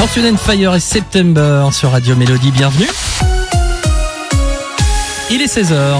Earth, Wind & Fire et September sur Radio Mélodie, bienvenue. Il est 16h.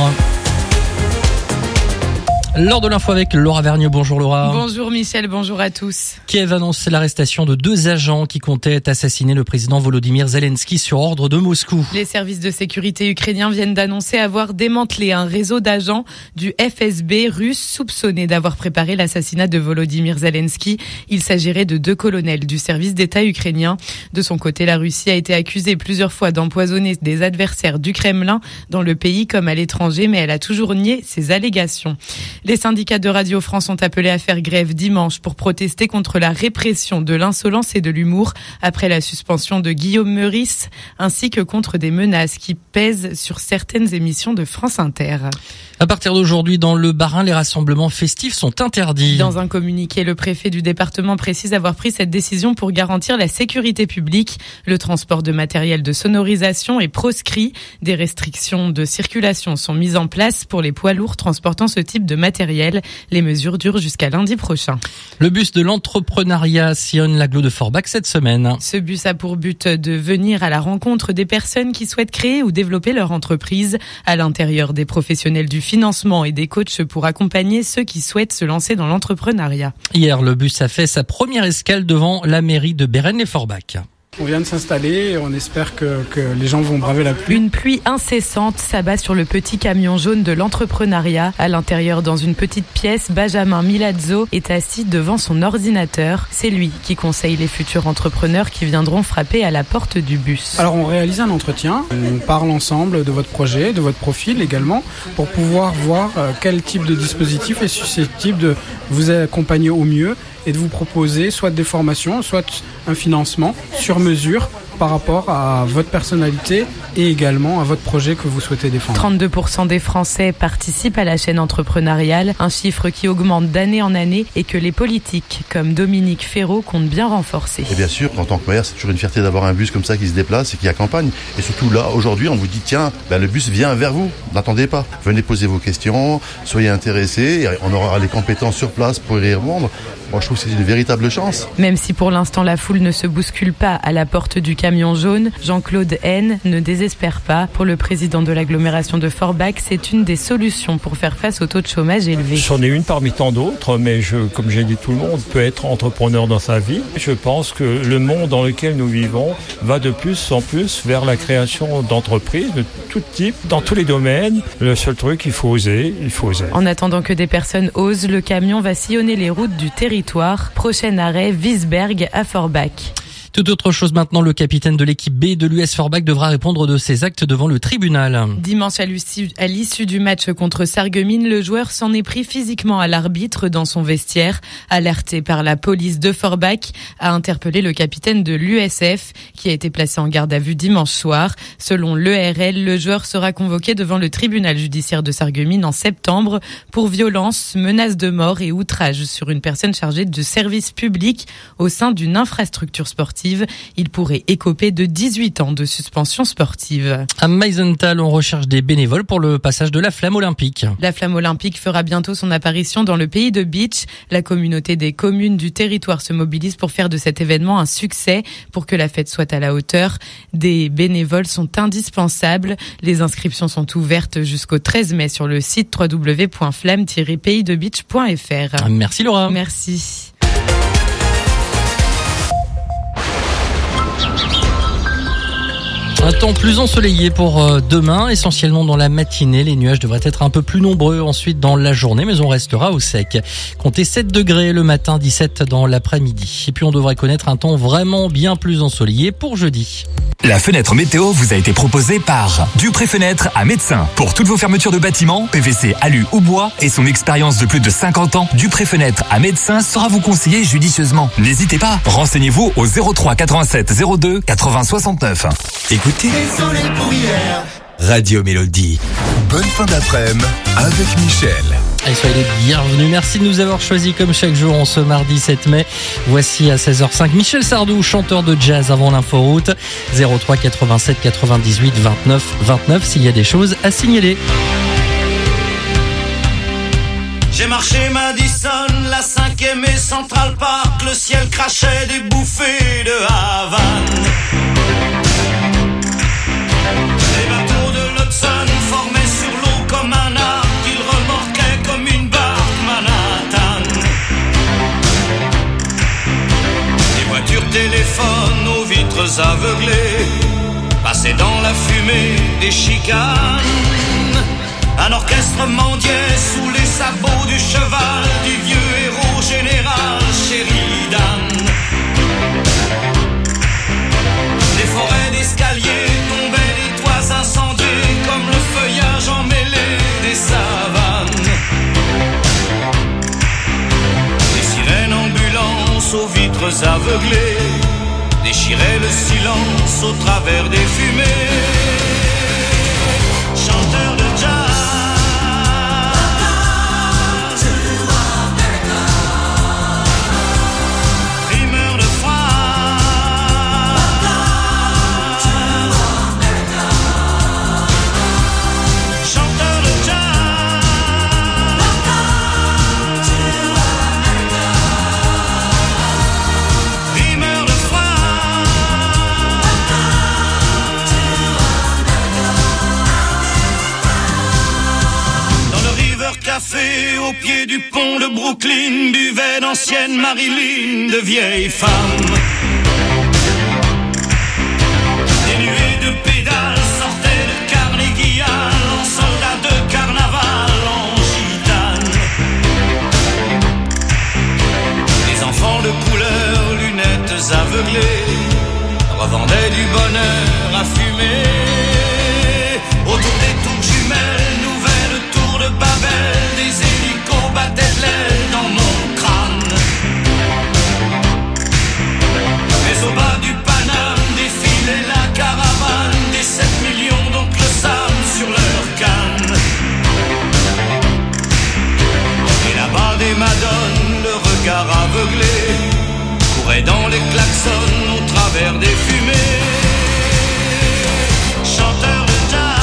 L'heure de l'info avec Laura Vergniaud. Bonjour Laura. Bonjour Michel, bonjour à tous. Kiev annonce l'arrestation de 2 agents qui comptaient assassiner le président Volodymyr Zelensky sur ordre de Moscou. Les services de sécurité ukrainiens viennent d'annoncer avoir démantelé un réseau d'agents du FSB russe soupçonnés d'avoir préparé l'assassinat de Volodymyr Zelensky. Il s'agirait de 2 colonels du service d'État ukrainien. De son côté, la Russie a été accusée plusieurs fois d'empoisonner des adversaires du Kremlin dans le pays comme à l'étranger, mais elle a toujours nié ces allégations. Les syndicats de Radio France ont appelé à faire grève dimanche pour protester contre la répression de l'insolence et de l'humour après la suspension de Guillaume Meurice, ainsi que contre des menaces qui pèsent sur certaines émissions de France Inter. À partir d'aujourd'hui, dans le Bas-Rhin, les rassemblements festifs sont interdits. Dans un communiqué, le préfet du département précise avoir pris cette décision pour garantir la sécurité publique. Le transport de matériel de sonorisation est proscrit. Des restrictions de circulation sont mises en place pour les poids lourds transportant ce type de matériel. Les mesures durent jusqu'à lundi prochain. Le bus de l'entrepreneuriat sillonne l'agglo de Forbach cette semaine. Ce bus a pour but de venir à la rencontre des personnes qui souhaitent créer ou développer leur entreprise. À l'intérieur des professionnels du financement et des coachs pour accompagner ceux qui souhaitent se lancer dans l'entrepreneuriat. Hier, le bus a fait sa première escale devant la mairie de Bérennes-les-Forbach. On vient de s'installer et on espère que les gens vont braver la pluie. Une pluie incessante s'abat sur le petit camion jaune de l'entrepreneuriat. À l'intérieur, dans une petite pièce, Benjamin Milazzo est assis devant son ordinateur. C'est lui qui conseille les futurs entrepreneurs qui viendront frapper à la porte du bus. Alors on réalise un entretien, on parle ensemble de votre projet, de votre profil également, pour pouvoir voir quel type de dispositif est susceptible de vous accompagner au mieux et de vous proposer soit des formations, soit un financement sur mesure par rapport à votre personnalité et également à votre projet que vous souhaitez défendre. 32% des Français participent à la chaîne entrepreneuriale, un chiffre qui augmente d'année en année et que les politiques comme Dominique Ferraud comptent bien renforcer. Et bien sûr, en tant que maire, c'est toujours une fierté d'avoir un bus comme ça qui se déplace et qui accompagne. Et surtout là, aujourd'hui, on vous dit, tiens, le bus vient vers vous, n'attendez pas. Venez poser vos questions, soyez intéressés, on aura les compétences sur place pour y répondre. Moi, je trouve que c'est une véritable chance. Même si pour l'instant la foule ne se bouscule pas à la porte du camion jaune, Jean-Claude Haine ne désespère pas. Pour le président de l'agglomération de Forbach, c'est une des solutions pour faire face au taux de chômage élevé. J'en ai une parmi tant d'autres, mais comme j'ai dit, tout le monde peut être entrepreneur dans sa vie. Je pense que le monde dans lequel nous vivons va de plus en plus vers la création d'entreprises de tout type, dans tous les domaines. Le seul truc, il faut oser. En attendant que des personnes osent, le camion va sillonner les routes du territoire. Prochain arrêt, Wiesberg à Forbach. Tout autre chose maintenant, le capitaine de l'équipe B de l'US Forbach devra répondre de ses actes devant le tribunal. Dimanche, à l'issue du match contre Sarreguemines, le joueur s'en est pris physiquement à l'arbitre dans son vestiaire. Alerté par la police de Forbach, a interpellé le capitaine de l'USF qui a été placé en garde à vue dimanche soir. Selon l'ERL, le joueur sera convoqué devant le tribunal judiciaire de Sarreguemines en septembre pour violence, menace de mort et outrage sur une personne chargée de service public au sein d'une infrastructure sportive. Il pourrait écoper de 18 ans de suspension sportive. À Meisenthal, on recherche des bénévoles pour le passage de la flamme olympique. La flamme olympique fera bientôt son apparition dans le pays de Beach. La communauté des communes du territoire se mobilise pour faire de cet événement un succès. Pour que la fête soit à la hauteur, des bénévoles sont indispensables. Les inscriptions sont ouvertes jusqu'au 13 mai sur le site www.flamme-paysdebeach.fr. Merci Laura. Merci. Un temps plus ensoleillé pour demain, essentiellement dans la matinée. Les nuages devraient être un peu plus nombreux ensuite dans la journée, mais on restera au sec. Comptez 7 degrés le matin, 17 dans l'après-midi. Et puis on devrait connaître un temps vraiment bien plus ensoleillé pour jeudi. La fenêtre météo vous a été proposée par Dupré Fenêtre à Médecin. Pour toutes vos fermetures de bâtiments, PVC, alu ou bois et son expérience de plus de 50 ans, Dupré Fenêtre à Médecin saura vous conseiller judicieusement. N'hésitez pas, renseignez-vous au 03 87 02 80 69. Écoutez Radio Mélodie. Bonne fin d'après-midi avec Michel. Et soyez les bienvenus. Merci de nous avoir choisis comme chaque jour en ce mardi 7 mai. Voici à 16h05 Michel Sardou, chanteur de jazz avant l'inforoute. 03 87 98 29 29 s'il y a des choses à signaler. J'ai marché Madison, la 5e et Central Park, le ciel crachait des bouffées de Havane. Les bateaux de l'Hudson formaient sur l'eau comme un arc, ils remorquaient comme une barque Manhattan. Les voitures téléphones aux vitres aveuglées passaient dans la fumée des chicanes. Un orchestre mendiait sous les sabots du cheval du vieux héros général Sheridan. Des forêts d'escaliers tombaient des toits incendiés comme le feuillage emmêlé des savanes. Des sirènes ambulances aux vitres aveuglées déchiraient le silence au travers des fumées. Chanteurs de jazz, café au pied du pont de Brooklyn, buvait d'anciennes Marilyn, de vieilles femmes. Des nuées de pédales sortaient de Carnegie Hall, en soldats de carnaval, en gitane. Les enfants de couleur, lunettes aveuglées, revendaient du bonheur à fumer. Autour des tours jumelles, nouvelles tours de Babel, des hélicos battaient de l'aile dans mon crâne. Mais au bas du Paname défilait la caravane des 7 millions d'oncles Sam sur leur canne. Et là-bas des madones, le regard aveuglé, couraient dans les klaxons au travers des fumées. Chanteurs de jazz,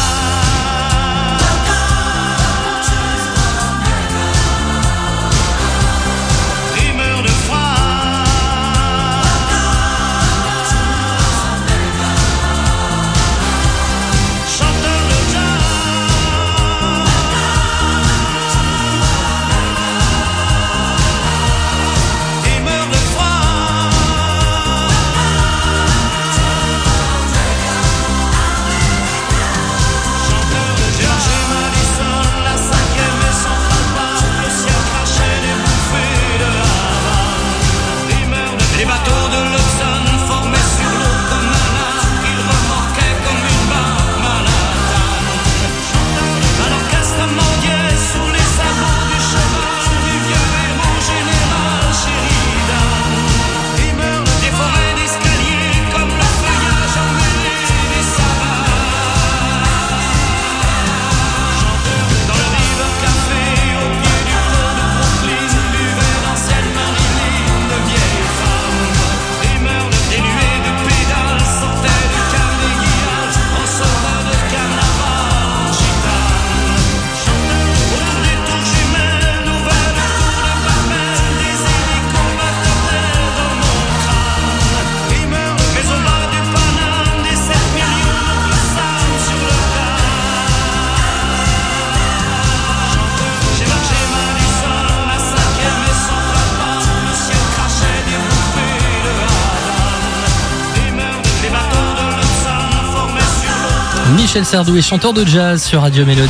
Michel Sardou est chanteur de jazz sur Radio Mélodie.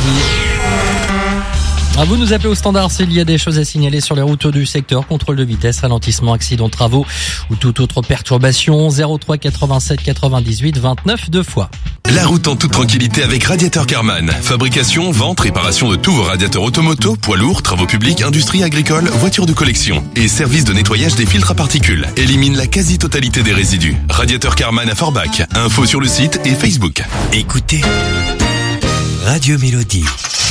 À vous nous appelez au standard s'il y a des choses à signaler sur les routes du secteur, contrôle de vitesse, ralentissement, accident de travaux ou toute autre perturbation. 03 87 98 29 deux fois. La route en toute tranquillité avec Radiateur Carman. Fabrication, vente, réparation de tous vos radiateurs automoto, poids lourds, travaux publics, industrie agricole, voitures de collection et service de nettoyage des filtres à particules. Élimine la quasi-totalité des résidus. Radiateur Carman à Forbach. Info sur le site et Facebook. Écoutez Radio Mélodie.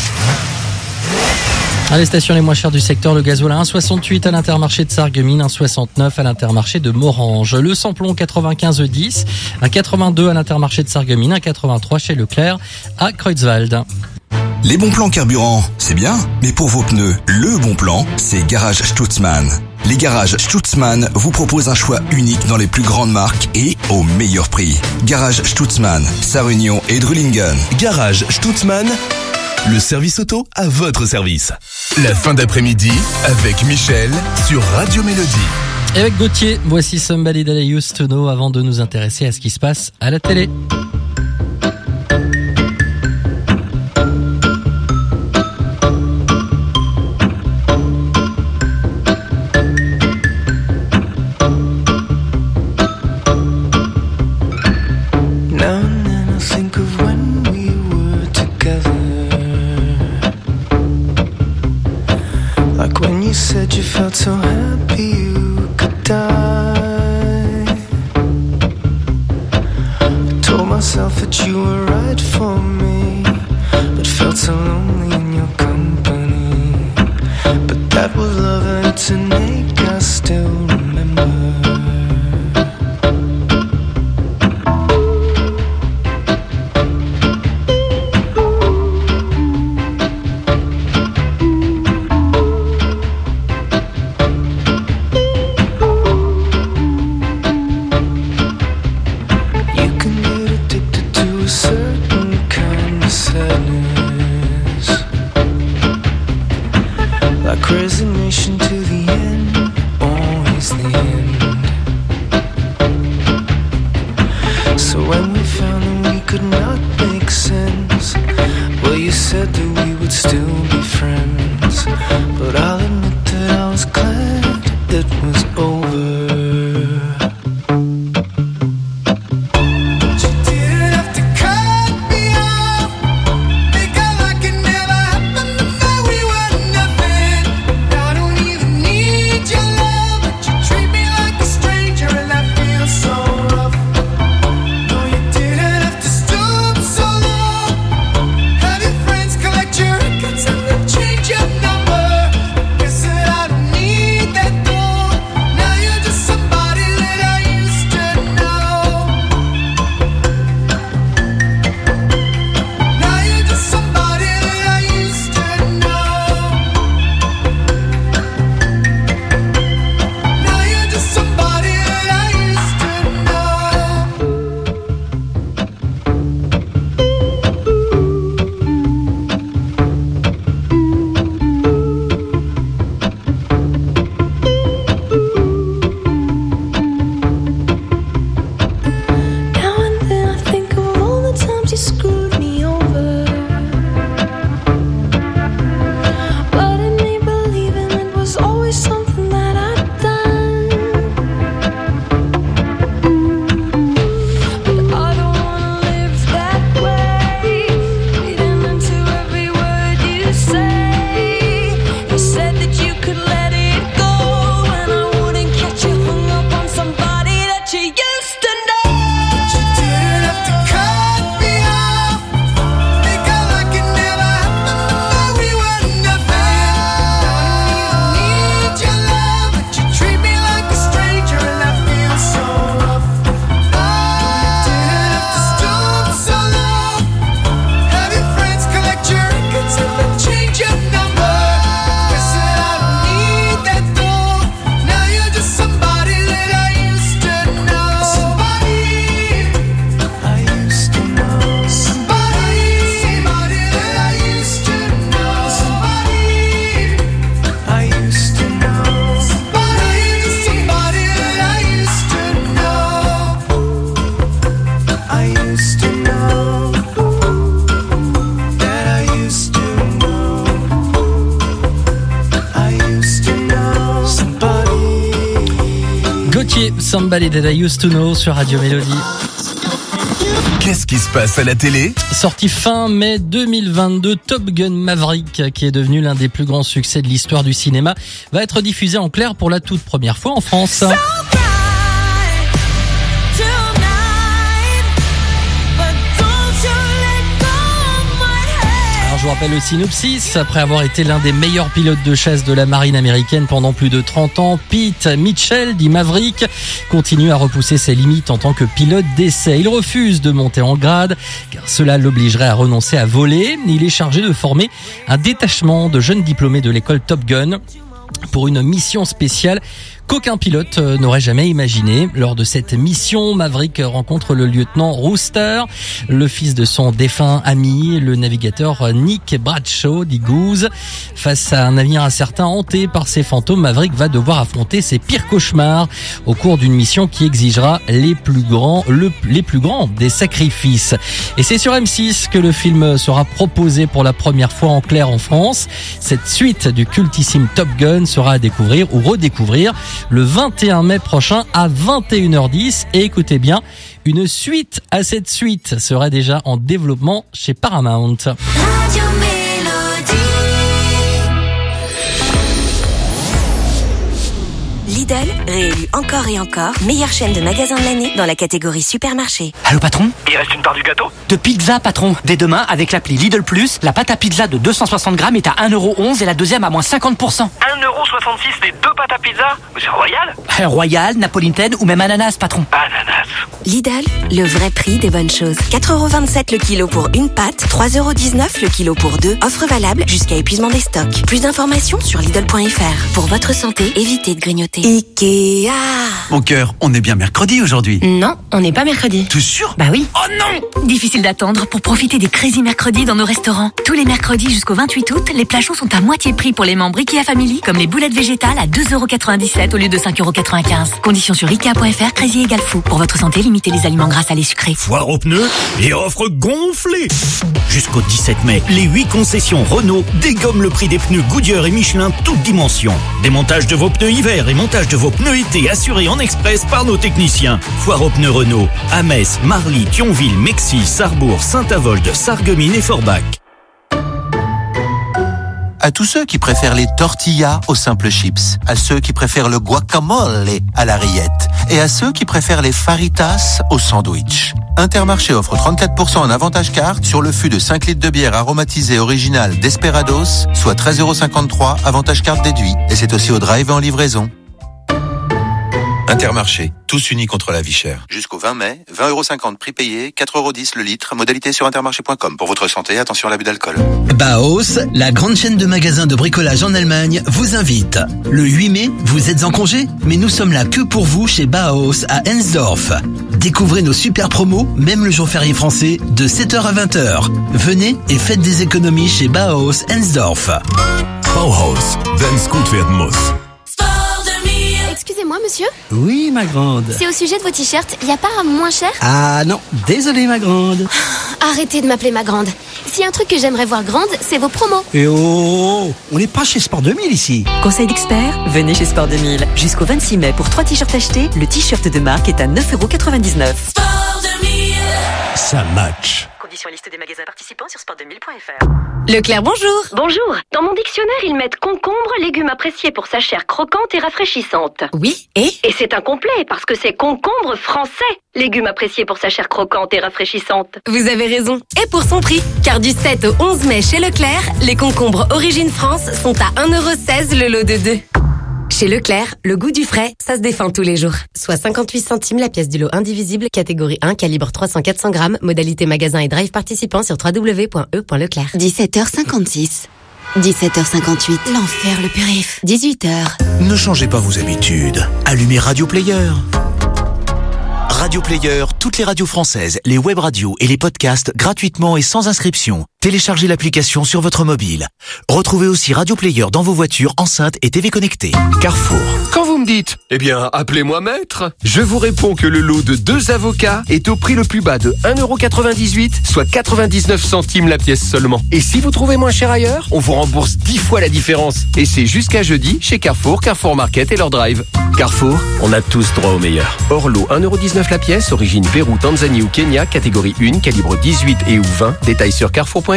À les stations les moins chères du secteur, le gasoil à 1,68 à l'Intermarché de Sarreguemines, 1,69 à l'Intermarché de Morange. Le samplon 95,10, 1,82 à l'Intermarché de Sarreguemines, 1,83 chez Leclerc à Creutzwald. Les bons plans carburant, c'est bien, mais pour vos pneus, le bon plan, c'est Garage Stutzmann. Les garages Stutzmann vous proposent un choix unique dans les plus grandes marques et au meilleur prix. Garage Stutzmann, Sarre-Union et Drulingen. Garage Stutzmann, le service auto à votre service. La fin d'après-midi avec Michel sur Radio Mélodie. Et avec Gauthier, voici Somebody That I Used To Know avant de nous intéresser à ce qui se passe à la télé. You said you felt so happy you could die. I told myself that you were right for me, but felt so lonely in your company. But that was love and it's an ache I still remember. Resignation to the end, always the end. So when we found that we could not make sense, well, you said that we would still be friends. But I'll admit that I was glad it was over. Somebody That I Used To Know sur Radio Mélodie. Qu'est-ce qui se passe à la télé ? Sorti fin mai 2022, Top Gun Maverick, qui est devenu l'un des plus grands succès de l'histoire du cinéma, va être diffusé en clair pour la toute première fois en France. je vous rappelle le synopsis. Après avoir été l'un des meilleurs pilotes de chasse de la marine américaine pendant plus de 30 ans, Pete Mitchell, dit Maverick, continue à repousser ses limites en tant que pilote d'essai. Il refuse de monter en grade car cela l'obligerait à renoncer à voler. Il est chargé de former un détachement de jeunes diplômés de l'école Top Gun pour une mission spéciale qu'aucun pilote n'aurait jamais imaginé. Lors de cette mission, Maverick rencontre le lieutenant Rooster, le fils de son défunt ami, le navigateur Nick Bradshaw, dit Goose. Face à un avenir incertain hanté par ses fantômes, Maverick va devoir affronter ses pires cauchemars au cours d'une mission qui exigera les plus grands des sacrifices. Et c'est sur M6 que le film sera proposé pour la première fois en clair en France. Cette suite du cultissime Top Gun sera à découvrir ou redécouvrir le 21 mai prochain à 21h10. Et écoutez bien, une suite à cette suite serait déjà en développement chez Paramount. Radio Mélodie. Lidl, réélu encore et encore, meilleure chaîne de magasins de l'année dans la catégorie supermarché. Allô patron ? Il reste une part du gâteau ? De pizza patron. Dès demain, avec l'appli Lidl Plus, la pâte à pizza de 260 grammes est à 1,11€ et la deuxième à moins 50%. 1,66€ les deux pâtes à pizza ? Mais c'est royal ? Royal, napolitaine ou même ananas patron. Ananas. Lidl, le vrai prix des bonnes choses. 4,27€ le kilo pour une pâte, 3,19€ le kilo pour deux. Offre valable jusqu'à épuisement des stocks. Plus d'informations sur Lidl.fr. Pour votre santé, évitez de grignoter. Ikea. Mon cœur, on est bien mercredi aujourd'hui. Non, on n'est pas mercredi. T'es sûr ? Bah oui. Oh non ! Difficile d'attendre pour profiter des Crazy Mercredis dans nos restaurants. Tous les mercredis jusqu'au 28 août, les plats chauds sont à moitié prix pour les membres Ikea Family, comme les boulettes végétales à 2,97€ au lieu de 5,95€. Conditions sur Ikea.fr, Crazy égale fou. Pour votre santé, limitez les aliments gras salés sucrés. Foire aux pneus et offre gonflée. Jusqu'au 17 mai, les 8 concessions Renault dégomment le prix des pneus Goodyear et Michelin toutes dimensions. Démontage de vos pneus hiver et montage de vos pneus été assurés en express par nos techniciens. Foire aux pneus Renault à Metz, Marly, Thionville, Mexy, Sarrebourg, Saint-Avold, Sarreguemines et Forbach. À tous ceux qui préfèrent les tortillas aux simples chips, à ceux qui préfèrent le guacamole à la rillette et à ceux qui préfèrent les faritas au sandwich. Intermarché offre 34% en avantage carte sur le fût de 5 litres de bière aromatisée originale Desperados, soit 13,53€ avantage carte déduit. Et c'est aussi au drive et en livraison. Intermarché, tous unis contre la vie chère. Jusqu'au 20 mai, 20,50€ prix payé, 4,10€ le litre, modalité sur intermarché.com. Pour votre santé, attention à l'abus d'alcool. Bauhaus, la grande chaîne de magasins de bricolage en Allemagne, vous invite. Le 8 mai, vous êtes en congé, mais nous sommes là que pour vous chez Bauhaus à Ensdorf. Découvrez nos super promos, même le jour férié français, de 7h à 20h. Venez et faites des économies chez Bauhaus Ensdorf. Bauhaus, wenn's gut werden muss. Excusez-moi, monsieur ? Oui, ma grande. C'est au sujet de vos t-shirts, y a pas un moins cher ? Ah non, désolé, ma grande. Arrêtez de m'appeler ma grande. S'il y a un truc que j'aimerais voir grande, c'est vos promos. Et oh, on n'est pas chez Sport 2000 ici. Conseil d'expert, venez chez Sport 2000. Jusqu'au 26 mai, pour 3 t-shirts achetés, le t-shirt de marque est à 9,99€. Sport 2000. Ça match. Conditions et liste des magasins participants sur sport2000.fr. Leclerc, bonjour. Bonjour. Dans mon dictionnaire, ils mettent concombre, légume apprécié pour sa chair croquante et rafraîchissante. Oui, et c'est incomplet parce que c'est concombre français. Légume apprécié pour sa chair croquante et rafraîchissante. Vous avez raison. Et pour son prix, car du 7 au 11 mai chez Leclerc, les concombres Origine France sont à 1,16€ le lot de 2. Chez Leclerc, le goût du frais, ça se défend tous les jours. Soit 58 centimes la pièce du lot indivisible, catégorie 1, calibre 300-400 grammes, modalité magasin et drive participant sur www.e.leclerc. 17h56. 17h58. L'enfer, le périph'. 18h. Ne changez pas vos habitudes. Allumez Radio Player. Radio Player, toutes les radios françaises, les web radios et les podcasts gratuitement et sans inscription. Téléchargez l'application sur votre mobile. Retrouvez aussi Radio Player dans vos voitures, enceintes et TV connectées. Carrefour. Quand vous me dites, eh bien, appelez-moi maître, je vous réponds que le lot de 2 avocats est au prix le plus bas de 1,98€, soit 99 centimes la pièce seulement. Et si vous trouvez moins cher ailleurs, on vous rembourse 10 fois la différence. Et c'est jusqu'à jeudi chez Carrefour, Carrefour Market et leur drive. Carrefour, on a tous droit au meilleur. Hors lot 1,19€ la pièce, origine Pérou, Tanzanie ou Kenya, catégorie 1, calibre 18 et ou 20, détails sur carrefour.fr.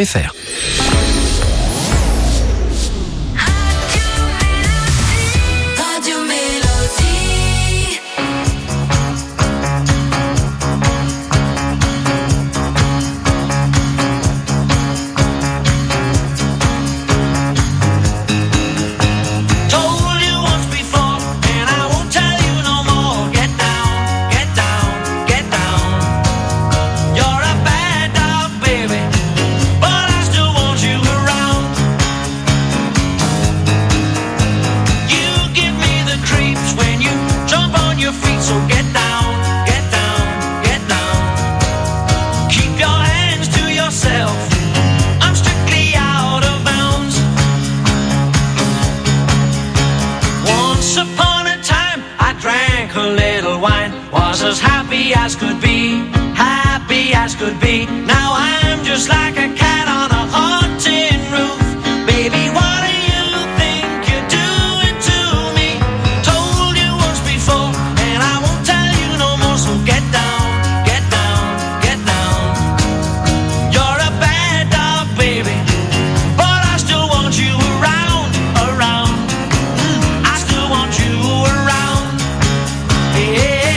was as happy as could be, happy as could be. Now I'm just like a cat on a hot tin roof. Baby, what do you think you're doing to me? Told you once before, and I won't tell you no more, so get down, get down, get down. You're a bad dog, baby, but I still want you around, around. I still want you around. Hey,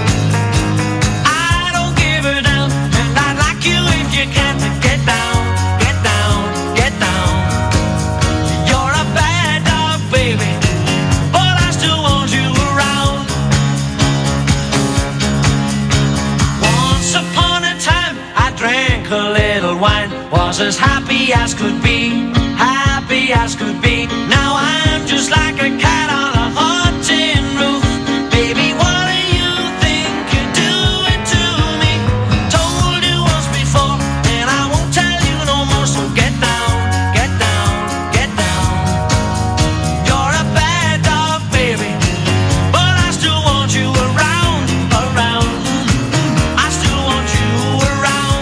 I don't give a damn, and I'd like you if you can to get down, get down, get down. You're a bad dog, baby, but I still want you around. Once upon a time, I drank a little wine, was as happy as could be, happy as could be. Now I'm just like a cat on a hot tin roof. Baby, what do you think you're doing to me? Told you once before, and I won't tell you no more, so get down, get down, get down. You're a bad dog, baby, but I still want you around, around. I still want you around.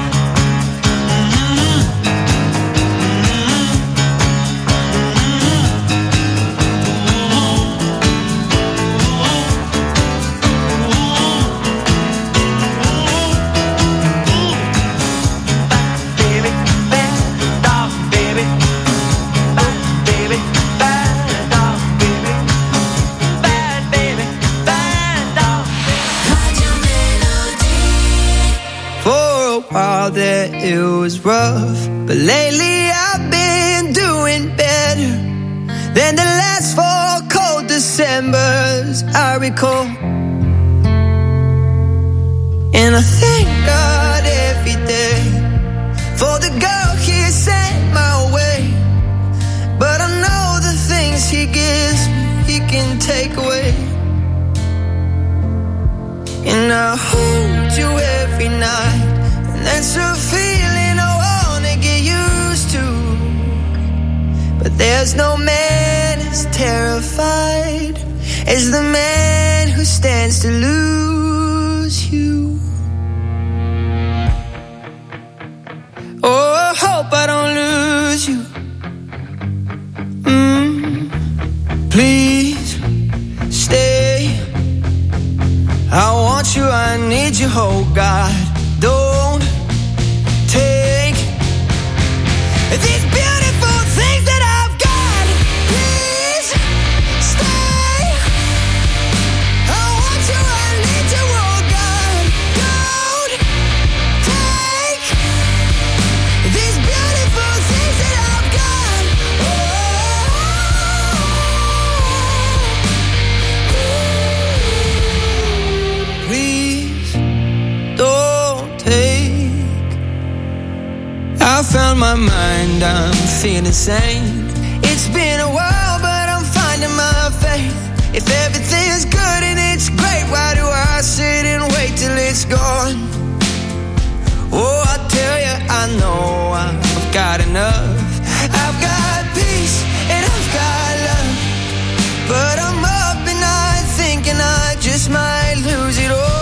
Baby, bad dog, baby, bad baby, bad dog, baby, bad baby, bad dog. For a while there it was rough, but lately I've been doing better than the last 4 cold Decembers I recall. And I thank God every day for the girl He sent my way. But I know the things He gives me, He can take away. And I hold you every night, and that's a feeling I wanna get used to. But there's no man as terrified as the man who stands to lose you. Oh, I hope I don't lose you. Please stay. I want you, I need you, oh God. Don't take these beautiful things that I've got. Please stay. I want you, I need you, oh God. Don't take these beautiful things that I've got. Please don't take. I found my mind, I'm feeling sane. It's been a while, but I'm finding my faith. If everything's good and it's great, why do I sit and wait till it's gone? Oh, I tell you, I know I've got enough. I've got peace and I've got love, but I'm up at night thinking I just might lose it all.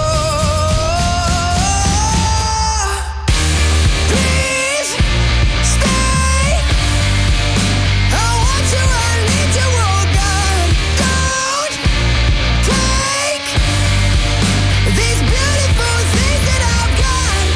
Please stay. I want you, I need you, oh God. Don't take these beautiful things that I've got.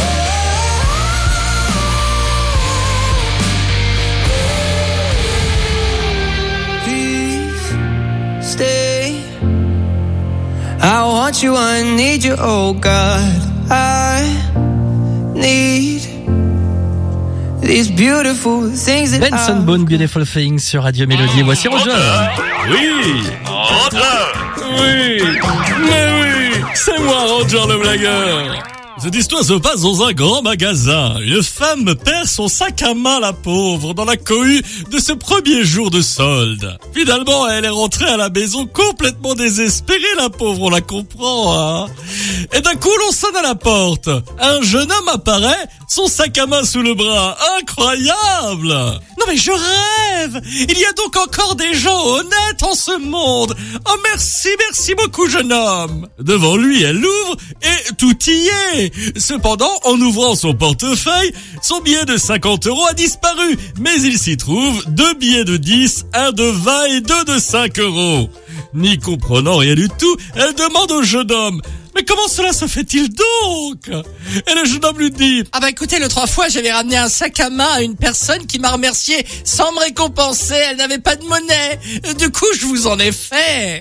Please stay. I want you, I need you, oh God. I need these beautiful things that Benson Boone, Beautiful Things sur Radio Mélodie. Voici Roger. Oui, Roger. Oui, mais oui, c'est moi Roger le blagueur. Cette histoire se passe dans un grand magasin. Une femme perd son sac à main, la pauvre, dans la cohue de ce premier jour de solde. Finalement, elle est rentrée à la maison complètement désespérée, la pauvre, on la comprend, hein. Et d'un coup, l'on sonne à la porte. Un jeune homme apparaît, son sac à main sous le bras. Incroyable! Non mais je rêve! Il y a donc encore des gens honnêtes en ce monde! Oh merci beaucoup jeune homme! Devant lui, elle l'ouvre et tout y est! Cependant, en ouvrant son portefeuille, son billet de 50 € a disparu, mais il s'y trouve 2 billets de 10, un de 20 et 2 de 5 €. N'y comprenant rien du tout, elle demande au jeune homme: mais comment cela se fait-il donc? Et le jeune homme lui dit: ah bah écoutez, l'autre fois j'avais ramené un sac à main à une personne qui m'a remercié sans me récompenser, elle n'avait pas de monnaie, du coup je vous en ai fait.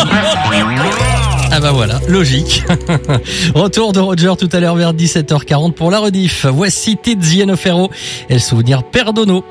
Ah bah voilà, logique. Retour de Roger tout à l'heure vers 17h40 pour la rediff. Voici Tiziano Ferro et le souvenir Perdono.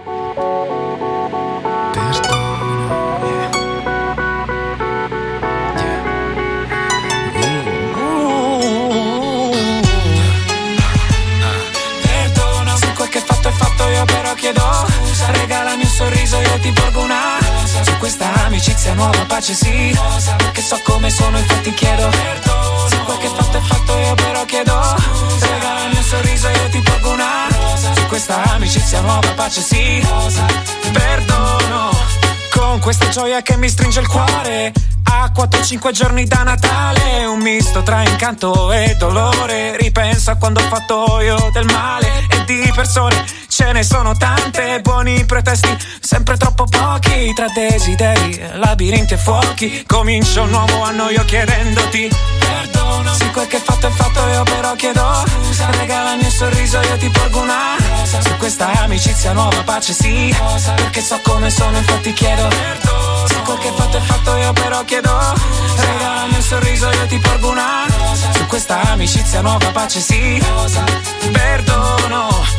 Chiedo scusa, regalami un sorriso, io ti porgo una rosa. Su questa amicizia nuova pace sì, rosa. Perché so come sono, infatti chiedo perdono. Se quel che fatto è fatto, io però chiedo scusa, regalami un sorriso, io ti porgo una rosa. Su questa amicizia nuova pace sì, rosa. Perdono. Con questa gioia che mi stringe il cuore, a 4-5 giorni da Natale, un misto tra incanto e dolore. Ripenso a quando ho fatto io del male, e di persone ce ne sono tante. Buoni pretesti, sempre troppo pochi, tra desideri, labirinti e fuochi. Comincio un nuovo anno io chiedendoti perdono. Se quel che fatto è fatto, io però chiedo scusa, regalami un sorriso, io ti porgo una rosa. Su questa amicizia nuova pace sì, rosa. Perché so come sono, infatti chiedo perdono. Se quel che fatto è fatto, io però chiedo regalami un sorriso, io ti porgo una rosa. Su questa amicizia nuova pace sì, rosa. Perdono.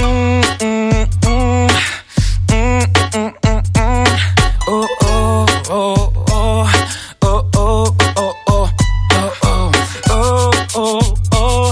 Oh oh oh oh oh oh oh oh oh oh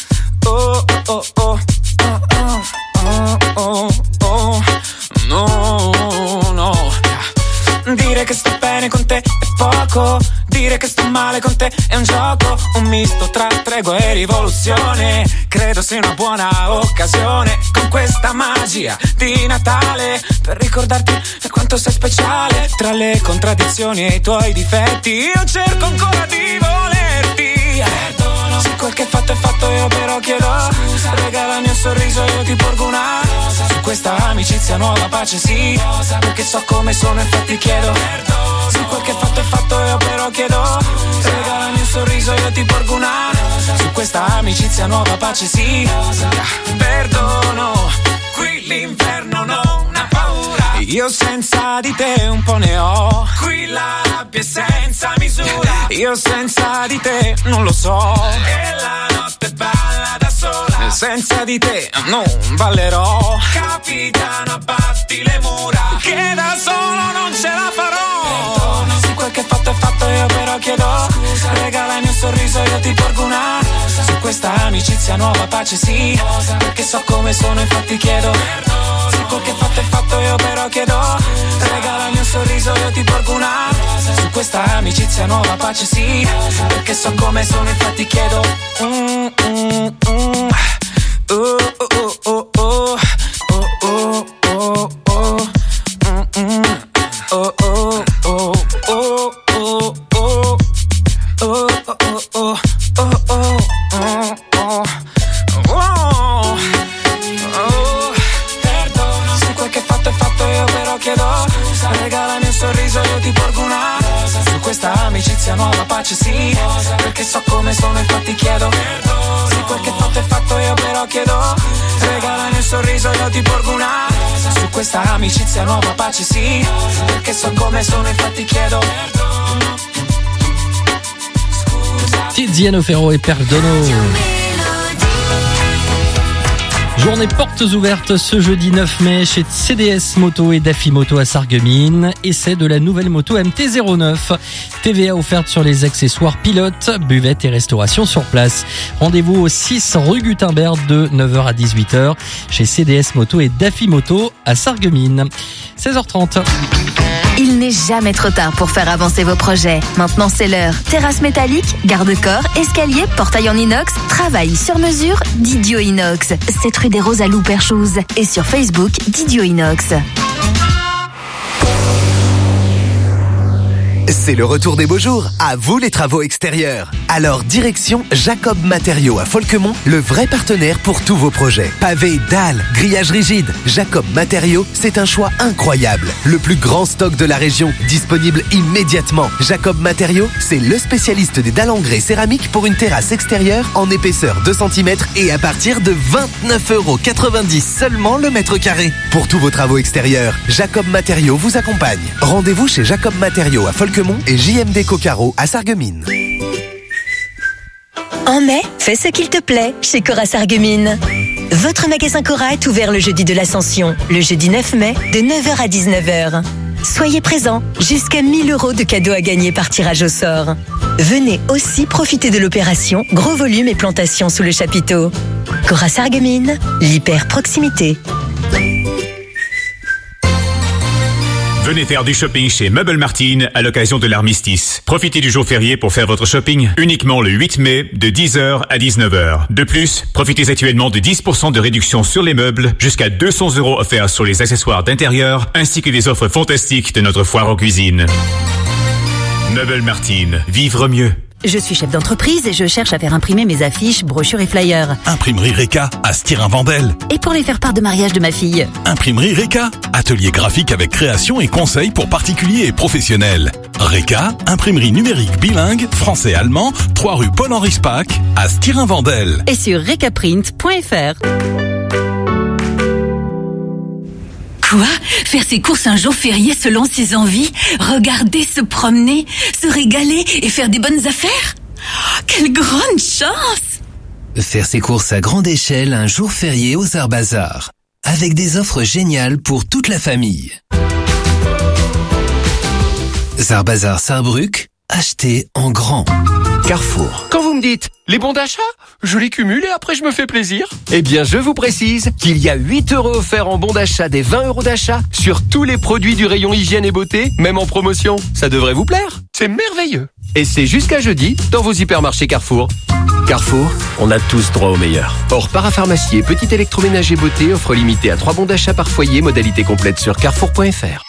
oh oh no no. Dire che sto bene con te è poco, dire che sto male con te è un gioco, un misto tra tregua e rivoluzione. Credo sia una buona occasione, con questa magia di Natale, per ricordarti quanto sei speciale. Tra le contraddizioni e i tuoi difetti, io cerco ancora di volerti. Perdono. Se quel che fatto è fatto, io però chiedo scusa, regalami un sorriso, io ti porgo una rosa. Su questa amicizia nuova pace sì, rosa. Perché so come sono, infatti chiedo perdono. Se quel che fatto è fatto, io però chiedo scusa, regalami un sorriso, io ti porgo una rosa. Su questa amicizia nuova pace sì, rosa. Perdono. Qui l'inferno non ha paura, io senza di te un po' ne ho. Qui la rabbia è senza misura, io senza di te non lo so. E la notte balla da sola, senza di te non ballerò. Capitano, abbatti le mura, che da solo non ce la farò. Perdono. Se quel che fatto è fatto, io però chiedo scusa, regalami un sorriso, io ti porgo una rosa. Su questa amicizia nuova pace sì, rosa. Perché so come sono, infatti chiedo perdono. Se quel che fatto è fatto, io però chiedo scusa, regalami un sorriso, io ti porgo una rosa. Su questa amicizia nuova pace sì, rosa. Perché so come sono, infatti chiedo perdono. Se quel che fatto è fatto, io però chiedo scusa, regalami un sorriso, io ti porgo una rosa. Su questa amicizia nuova pace sì, rosa. Perché so come sono, infatti chiedo perdono. Se quel che fatto è fatto, io però chiedo regalami un sorriso, io ti porgo una rosa. Su questa amicizia nuova pace sì, rosa. Perché so come sono, infatti chiedo perdono. Tiziano Ferro et Perdono. Journée portes ouvertes ce jeudi 9 mai chez CDS Moto et Daffy Moto à Sarreguemines. Essai de la nouvelle moto MT-09. TVA offerte sur les accessoires pilotes, buvettes et restauration sur place. Rendez-vous au 6 rue Gutenberg de 9h à 18h chez CDS Moto et Daffy Moto à Sarreguemines. 16h30. Il n'est jamais trop tard pour faire avancer vos projets. Maintenant, c'est l'heure. Terrasse métallique, garde-corps, escalier, portail en inox, travail sur mesure, Didio Inox. 7 rue des Roses à Louperchouse. Et sur Facebook, Didio Inox. C'est le retour des beaux jours. À vous les travaux extérieurs. Alors direction Jacob Matériaux à Folquemont, le vrai partenaire pour tous vos projets. Pavés, dalles, grillages rigides. Jacob Matériaux, c'est un choix incroyable. Le plus grand stock de la région, disponible immédiatement. Jacob Matériaux, c'est le spécialiste des dalles en grès céramique pour une terrasse extérieure en épaisseur 2 cm et à partir de 29,90 € seulement le mètre carré. Pour tous vos travaux extérieurs, Jacob Matériaux vous accompagne. Rendez-vous chez Jacob Matériaux à Folquemont et JMD Coccaro à Sarreguemines. En mai, fais ce qu'il te plaît chez Cora Sarreguemines. Votre magasin Cora est ouvert le jeudi de l'Ascension, le jeudi 9 mai, de 9h à 19h. Soyez présents, jusqu'à 1 000 € de cadeaux à gagner par tirage au sort. Venez aussi profiter de l'opération Gros volume et plantation sous le chapiteau. Cora Sarreguemines, l'hyper proximité. Venez faire du shopping chez Meubles Martine à l'occasion de l'armistice. Profitez du jour férié pour faire votre shopping uniquement le 8 mai de 10h à 19h. De plus, profitez actuellement de 10% de réduction sur les meubles, jusqu'à 200 € offerts sur les accessoires d'intérieur, ainsi que des offres fantastiques de notre foire aux cuisines. Meubles Martine, vivre mieux. Je suis chef d'entreprise et je cherche à faire imprimer mes affiches, brochures et flyers. Imprimerie Reka à Styrin-Vandel. Et pour les faire part de mariage de ma fille. Imprimerie Reka, atelier graphique avec création et conseils pour particuliers et professionnels. Reka, imprimerie numérique bilingue, français-allemand, 3 rue Paul-Henri Spaak à Styrin-Vandel. Et sur recaprint.fr. Quoi? Faire ses courses un jour férié selon ses envies? Regarder, se promener, se régaler et faire des bonnes affaires? Oh, quelle grande chance! Faire ses courses à grande échelle un jour férié aux Arts Bazar. Avec des offres géniales pour toute la famille. Arts Bazar Sarrebruck, achetez en grand. Carrefour. Quand vous me dites les bons d'achat, je les cumule et après je me fais plaisir. Eh bien, je vous précise qu'il y a 8 € offerts en bons d'achat des 20 € d'achat sur tous les produits du rayon hygiène et beauté, même en promotion. Ça devrait vous plaire. C'est merveilleux. Et c'est jusqu'à jeudi dans vos hypermarchés Carrefour. Carrefour, on a tous droit au meilleur. Or, parapharmacie et petit électroménager beauté offre limitée à 3 bons d'achat par foyer, modalité complète sur carrefour.fr.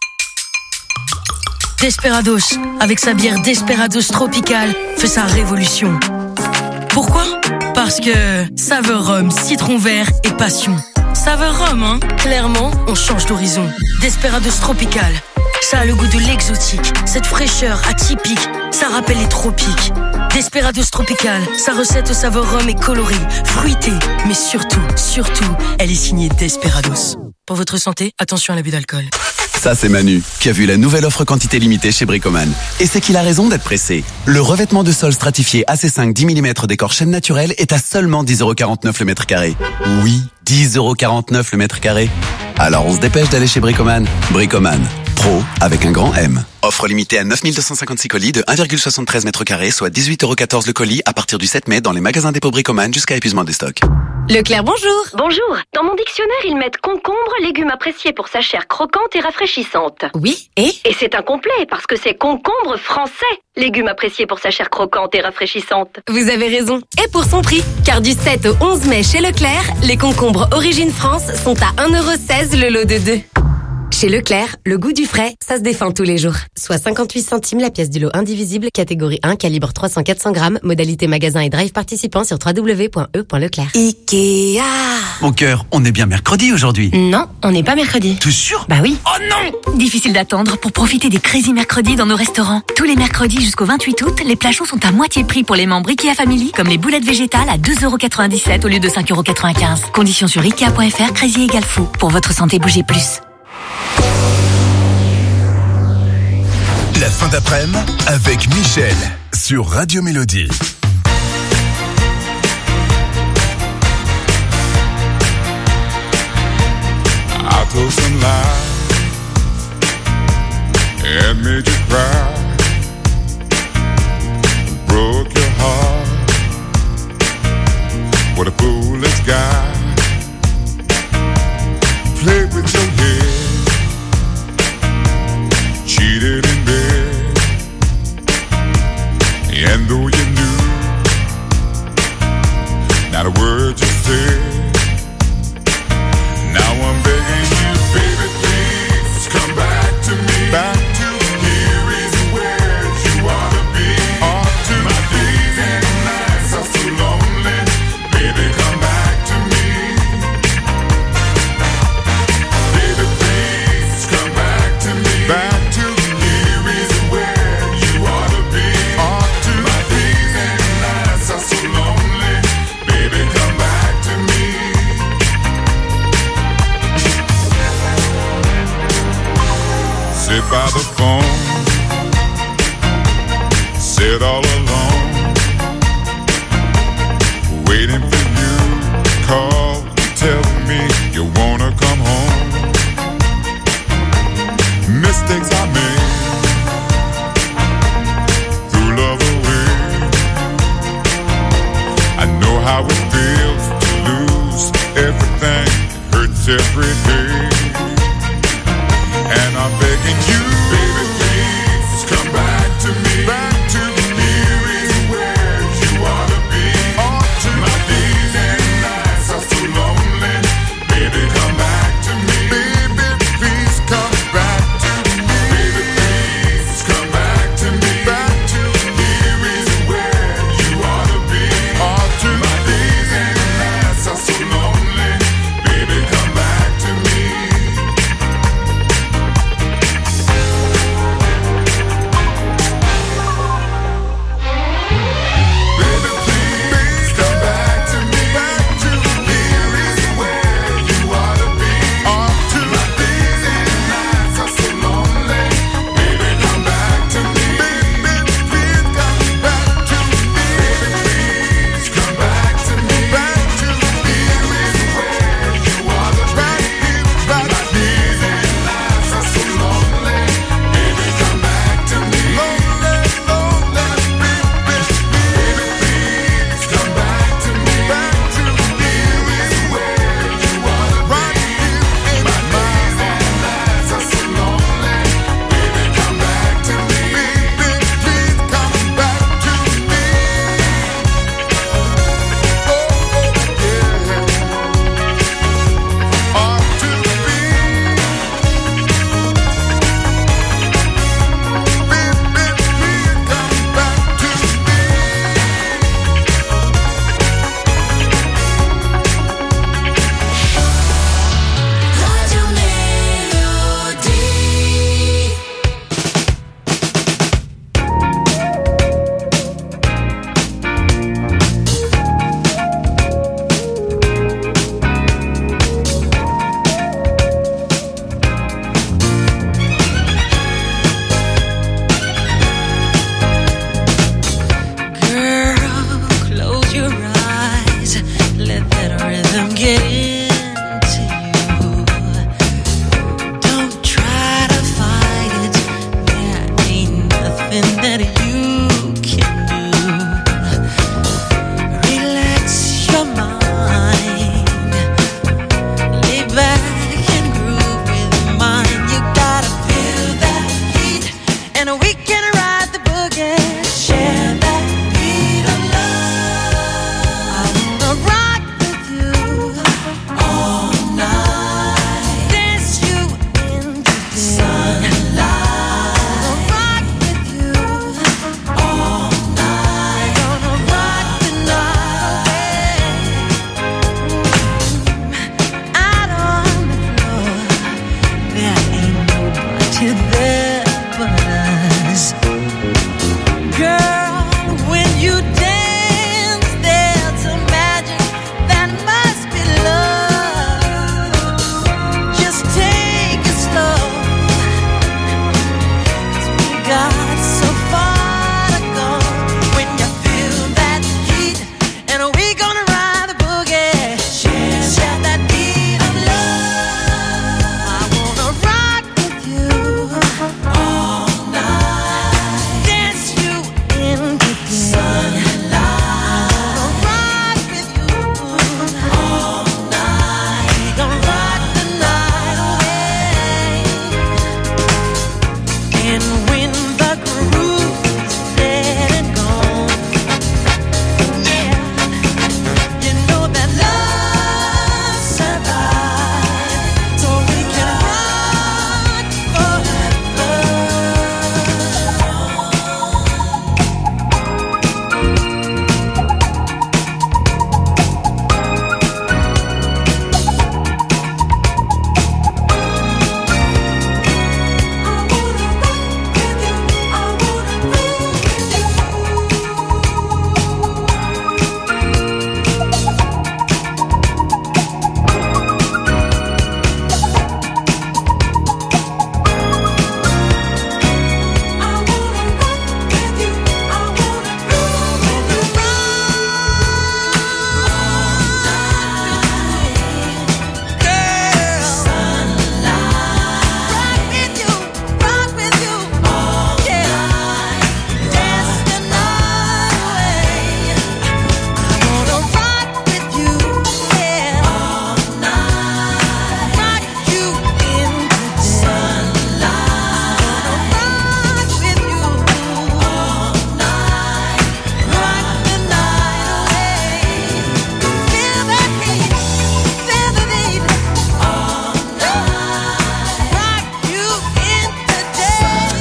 Desperados, avec sa bière Desperados Tropical, fait sa révolution. Pourquoi? Parce que saveur rhum, citron vert et passion. Saveur rhum, hein? Clairement, on change d'horizon. Desperados Tropical, ça a le goût de l'exotique. Cette fraîcheur atypique, ça rappelle les tropiques. Desperados Tropical, sa recette saveur rhum est colorée, fruitée, mais surtout, elle est signée Desperados. Pour votre santé, attention à l'abus d'alcool. Ça, c'est Manu, qui a vu la nouvelle offre quantité limitée chez Bricoman. Et c'est qu'il a raison d'être pressé. Le revêtement de sol stratifié AC5 10 mm décor chêne naturel est à seulement 10,49 € le mètre carré. Oui, 10,49 € le mètre carré. Alors on se dépêche d'aller chez Bricoman. Bricoman, pro avec un grand M. Offre limitée à 9256 colis de 1,73 m², soit 18,14 € le colis à partir du 7 mai dans les magasins dépôt Bricoman jusqu'à épuisement des stocks. Leclerc, bonjour. Bonjour. Dans mon dictionnaire, ils mettent concombre, légume apprécié pour sa chair croquante et rafraîchissante. Oui, et c'est incomplet parce que c'est concombre français. Légume apprécié pour sa chair croquante et rafraîchissante. Vous avez raison. Et pour son prix, car du 7 au 11 mai chez Leclerc, les concombres Origine France sont à 1,16 € le lot de 2. Chez Leclerc, le goût du frais, ça se défend tous les jours. Soit 58 centimes la pièce du lot indivisible, catégorie 1, calibre 300-400 grammes, modalité magasin et drive participant sur www.e.leclerc. Ikea. Mon cœur, on est bien mercredi aujourd'hui. Non, on n'est pas mercredi. T'es sûr? Bah oui. Oh non! Difficile d'attendre pour profiter des Crazy Mercredis dans nos restaurants. Tous les mercredis jusqu'au 28 août, les plats chauds sont à moitié prix pour les membres Ikea Family, comme les boulettes végétales à 2,97 € au lieu de 5,95 €. Conditions sur Ikea.fr, Crazy égale fou. Pour votre santé, bougez plus. La fin d'après-midi avec Michel sur Radio Mélodie. I told some lies and made you cry, broke your heart. What a foolish guy. Played with your head, sit all alone, waiting for you to call, tell me you wanna come home. Mistakes I made threw love away. I know how it feels to lose everything, it hurts every day. And I'm begging you, baby, please come back to me. Back to me. Here is where you ought to be. Ought to my days and nights are so lonely. Baby, come back to me. Baby, please come back to me. Baby, please come back to me. Back to here is where you ought to be. Ought to my days and nights are so lonely. Baby, come back to me.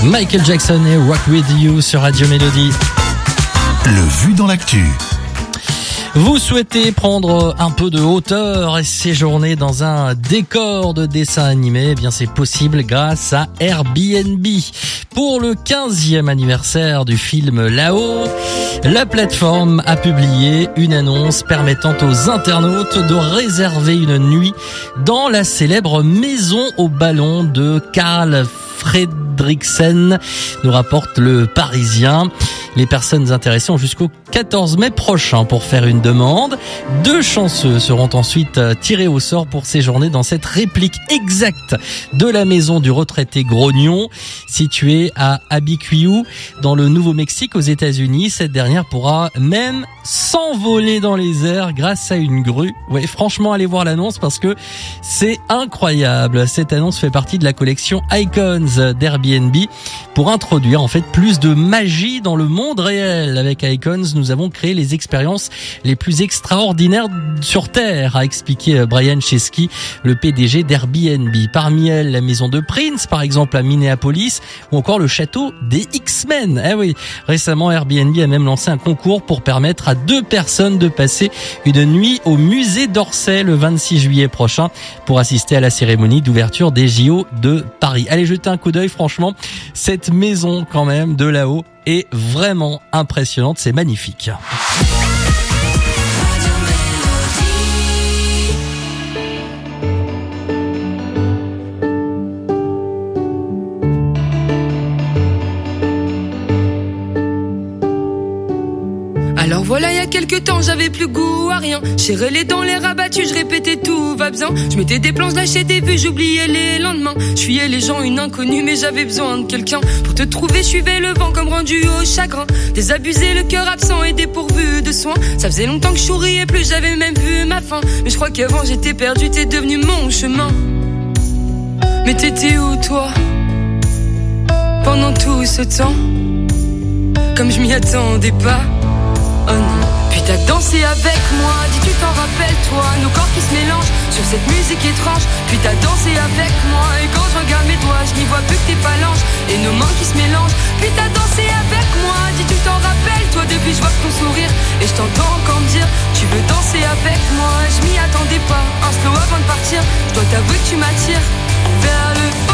Michael Jackson et Rock With You sur Radio Mélodie. Le Vu dans l'actu. Vous souhaitez prendre un peu de hauteur et séjourner dans un décor de dessin animé, eh bien c'est possible grâce à Airbnb. Pour le 15e anniversaire du film Là-haut, la plateforme a publié une annonce permettant aux internautes de réserver une nuit dans la célèbre maison au ballon de Carl Fredriksen, nous rapporte le Parisien. Les personnes intéressées ont jusqu'au 14 mai prochain pour faire une demande. 2 chanceux seront ensuite tirés au sort pour séjourner dans cette réplique exacte de la maison du retraité Grognon, située à Abiquiu, dans le Nouveau-Mexique, aux États-Unis. Cette dernière pourra même s'envoler dans les airs grâce à une grue. Ouais, franchement, allez voir l'annonce parce que c'est incroyable. Cette annonce fait partie de la collection Icons d'Airbnb pour introduire en fait plus de magie dans le monde réel. Avec Icons, nous avons créé les expériences les plus extraordinaires sur Terre, a expliqué Brian Chesky, le PDG d'Airbnb. Parmi elles, la maison de Prince, par exemple, à Minneapolis, ou encore le château des X-Men. Eh oui, récemment, Airbnb a même lancé un concours pour permettre à 2 personnes de passer une nuit au musée d'Orsay le 26 juillet prochain pour assister à la cérémonie d'ouverture des JO de Paris. Allez jeter un coup d'œil, franchement, cette maison quand même de là-haut est vraiment impressionnante, c'est magnifique. Alors voilà, il y a quelques temps, j'avais plus goût à rien. J'ai les dents, les rabattus, je répétais tout va bien. Je mettais des plans, lâchais des vues, j'oubliais les lendemains. Je fuyais les gens, une inconnue, mais j'avais besoin de quelqu'un. Pour te trouver, je suivais le vent comme rendu au chagrin. Désabusé, le cœur absent et dépourvu de soins. Ça faisait longtemps que je souriais plus, j'avais même vu ma fin. Mais je crois qu'avant j'étais perdu, t'es devenu mon chemin. Mais t'étais où toi pendant tout ce temps? Comme je m'y attendais pas. Oh non. Puis t'as dansé avec moi, dis tu t'en rappelles toi, nos corps qui se mélangent sur cette musique étrange. Puis t'as dansé avec moi, et quand je regarde mes doigts, je n'y vois plus que tes phalanges et nos mains qui se mélangent. Puis t'as dansé avec moi, dis tu t'en rappelles toi, depuis je vois ton sourire et je t'entends encore me dire tu veux danser avec moi. Je m'y attendais pas, un slow avant de partir, je dois t'avouer que tu m'attires vers le haut.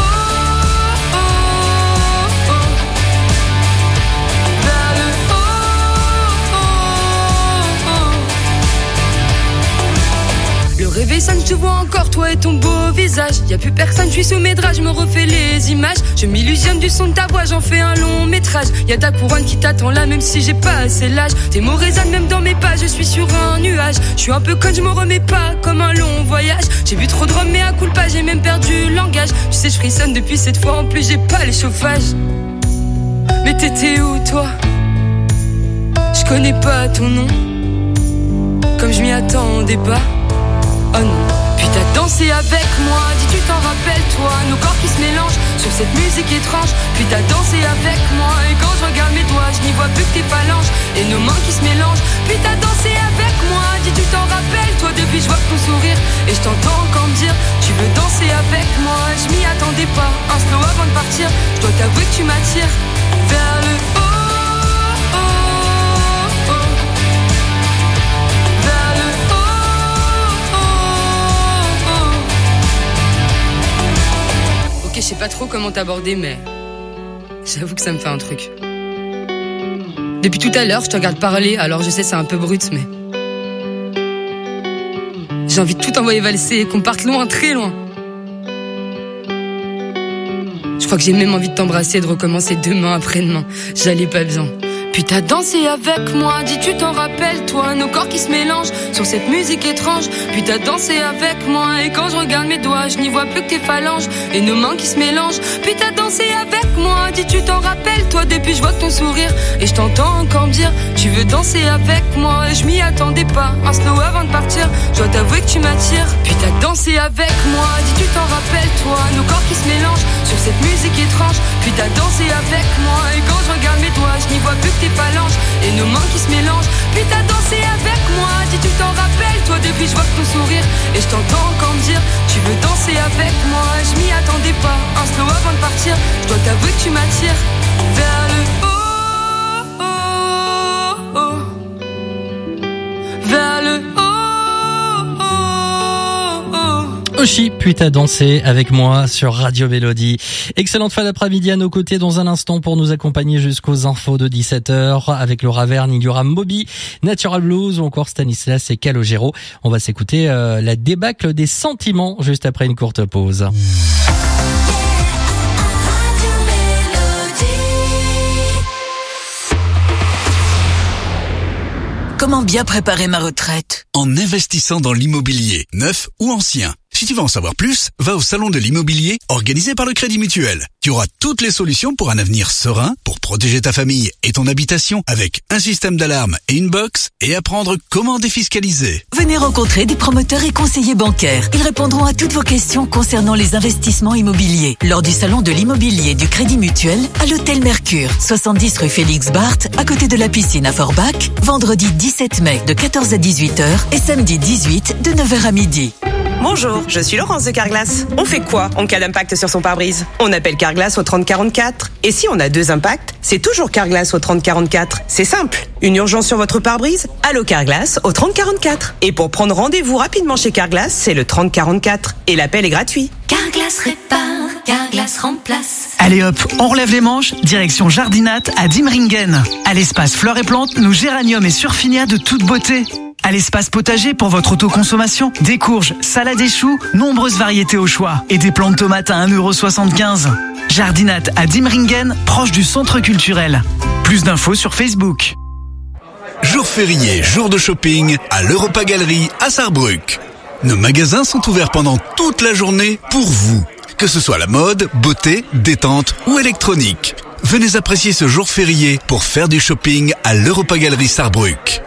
Le réveil sonne, je te vois encore, toi et ton beau visage. Y'a plus personne, je suis sous mes draps, je me refais les images. Je m'illusionne du son de ta voix, j'en fais un long métrage. Y'a ta couronne qui t'attend là, même si j'ai pas assez l'âge. Tes mots résonnent même dans mes pas, je suis sur un nuage. Je suis un peu conne, je me remets pas, comme un long voyage. J'ai bu trop de rhum, mais à culpa, j'ai même perdu le langage. Tu sais, je frissonne depuis cette fois, en plus j'ai pas les chauffages. Mais t'étais où toi? Je connais pas ton nom, comme je m'y attendais pas. Oh non. Puis t'as dansé avec moi, dis tu t'en rappelles toi, nos corps qui se mélangent sur cette musique étrange. Puis t'as dansé avec moi, et quand je regarde mes doigts, je n'y vois plus que tes phalanges et nos mains qui se mélangent. Puis t'as dansé avec moi, dis tu t'en rappelles toi, depuis je vois ton sourire et je t'entends encore me dire tu veux danser avec moi. Je m'y attendais pas, un slow avant de partir, je dois t'avouer que tu m'attires vers le haut. Je sais pas trop comment t'aborder, mais j'avoue que ça me fait un truc. Depuis tout à l'heure, je te regarde parler, alors je sais c'est un peu brut, mais j'ai envie de tout envoyer valser et qu'on parte loin, très loin. Je crois que j'ai même envie de t'embrasser et de recommencer demain, après-demain. J'allais pas bien. Puis t'as dansé avec moi, dis tu t'en rappelles toi, nos corps qui se mélangent sur cette musique étrange. Puis t'as dansé avec moi, et quand je regarde mes doigts, je n'y vois plus que tes phalanges et nos mains qui se mélangent. Puis t'as dansé avec moi, dis tu t'en rappelles toi, depuis je vois ton sourire et je t'entends encore me dire tu veux danser avec moi. Et je m'y attendais pas, un slow avant de partir, je dois t'avouer que tu m'attires. Puis t'as dansé avec moi, dis tu t'en rappelles toi, nos corps qui se mélangent sur cette musique étrange. Puis t'as dansé avec moi, et quand je regarde mes doigts, je n'y vois plus que tes phalanges et nos mains qui se mélangent. Puis t'as dansé avec moi, dis tu t'en rappelles toi depuis je vois ton sourire. Et je t'entends encore me dire, tu veux danser avec moi. Je m'y attendais pas, un slow avant de partir. Je dois t'avouer que tu m'attires vers le haut, vers le haut. Oshi, puis t'as dansé avec moi sur Radio Mélodie. Excellente fin d'après-midi à nos côtés dans un instant pour nous accompagner jusqu'aux infos de 17h avec Laura Verne, il y aura Moby, Natural Blues ou encore Stanislas et Calogero. On va s'écouter la débâcle des sentiments juste après une courte pause. Comment bien préparer ma retraite? En investissant dans l'immobilier, neuf ou ancien. Si tu veux en savoir plus, va au salon de l'immobilier organisé par le Crédit Mutuel. Tu auras toutes les solutions pour un avenir serein, pour protéger ta famille et ton habitation avec un système d'alarme et une box et apprendre comment défiscaliser. Venez rencontrer des promoteurs et conseillers bancaires. Ils répondront à toutes vos questions concernant les investissements immobiliers lors du salon de l'immobilier du Crédit Mutuel à l'hôtel Mercure, 70 rue Félix Barthes, à côté de la piscine à Forbach, vendredi 17 mai de 14 à 18h et samedi 18 de 9h à midi. Bonjour, je suis Laurence de Carglass. On fait quoi en cas d'impact sur son pare-brise? On appelle Carglass au 3044. Et si on a 2 impacts, c'est toujours Carglass au 3044. C'est simple. Une urgence sur votre pare-brise? Allô Carglass au 3044. Et pour prendre rendez-vous rapidement chez Carglass, c'est le 3044. Et l'appel est gratuit. Carglass répare, Carglass remplace. Allez hop, on relève les manches, direction Jardinat à Dimringen. À l'espace Fleurs et Plantes, nos géraniums et surfinia de toute beauté. À l'espace potager pour votre autoconsommation, des courges, salades et choux, nombreuses variétés au choix et des plants de tomates à 1,75 €. Jardinat à Dimringen, proche du centre culturel. Plus d'infos sur Facebook. Jour férié, jour de shopping à l'Europa Galerie à Sarrebruck. Nos magasins sont ouverts pendant toute la journée pour vous. Que ce soit la mode, beauté, détente ou électronique. Venez apprécier ce jour férié pour faire du shopping à l'Europa Galerie Sarrebruck.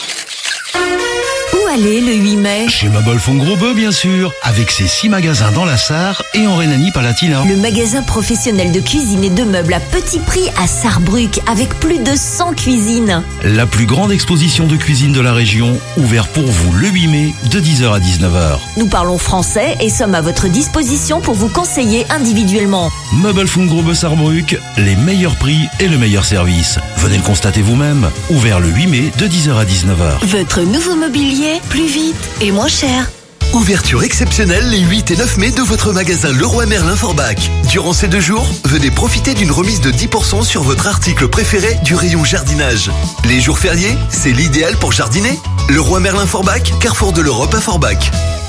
Où aller le 8 mai? Chez Meubles Font Gros Bœuf, bien sûr, avec ses 6 magasins dans la Sarre et en Rhénanie-Palatinat. Le magasin professionnel de cuisine et de meubles à petit prix à Sarrebruck, avec plus de 100 cuisines. La plus grande exposition de cuisine de la région, ouvert pour vous le 8 mai, de 10h à 19h. Nous parlons français et sommes à votre disposition pour vous conseiller individuellement. Meubles Font Gros Bœuf Sarrebruck, les meilleurs prix et le meilleur service. Venez le constater vous-même, ouvert le 8 mai, de 10h à 19h. Votre nouveau mobilier, plus vite et moins cher. Ouverture exceptionnelle les 8 et 9 mai de votre magasin Leroy Merlin Forbach. Durant ces 2 jours, venez profiter d'une remise de 10% sur votre article préféré du rayon jardinage. Les jours fériés, c'est l'idéal pour jardiner. Leroy Merlin Forbach, carrefour de l'Europe à Forbach.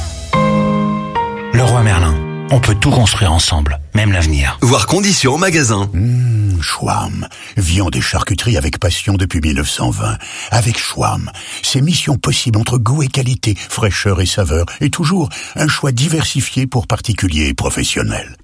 Leroy Merlin, on peut tout construire ensemble, même l'avenir. Voir conditions en magasin. Schwam, viande et charcuterie avec passion depuis 1920. Avec Schwam, c'est mission possible entre goût et qualité, fraîcheur et saveur, et toujours un choix diversifié pour particuliers et professionnels.